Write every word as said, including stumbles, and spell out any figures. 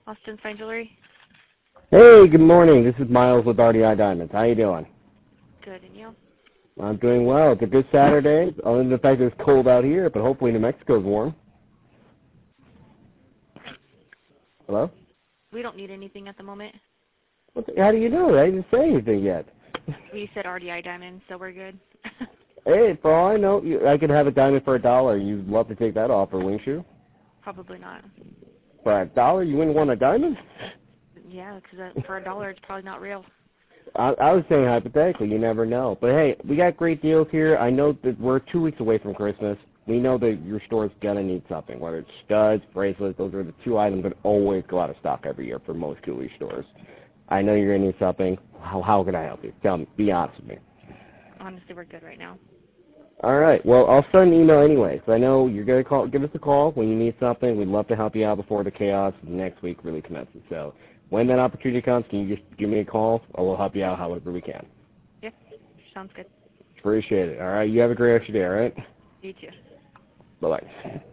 Austin Fine Jewelry. Hey, good morning. This is Miles with R D I Diamonds. How you doing? Good, and you? I'm doing well. It's a good Saturday, other than the fact that it's cold out here, but hopefully New Mexico's warm. Hello? We don't need anything at the moment. What the, how do you know? I didn't say anything yet. We said R D I Diamond, so we're good. Hey, for all I know, you, I could have a diamond for a dollar. You'd love to take that offer, wouldn't you? Probably not. For a dollar, you wouldn't want a diamond? Yeah, because for a dollar, it's probably not real. I, I was saying hypothetically, you never know. But hey, we got great deals here. I know that we're two weeks away from Christmas. We know that your store's going to need something, whether it's studs, bracelets. Those are the two items that always go out of stock every year for most jewelry stores. I know you're going to need something. How, how can I help you? Tell me. Be honest with me. Honestly, we're good right now. All right. Well, I'll send an email anyway. So I know you're going to call. Give us a call when you need something. We'd love to help you out before the chaos next week really commences. So when that opportunity comes, can you just give me a call, or we'll help you out however we can. Yeah, sounds good. Appreciate it. All right. You have a great rest of your day, all right? You too. Bye-bye.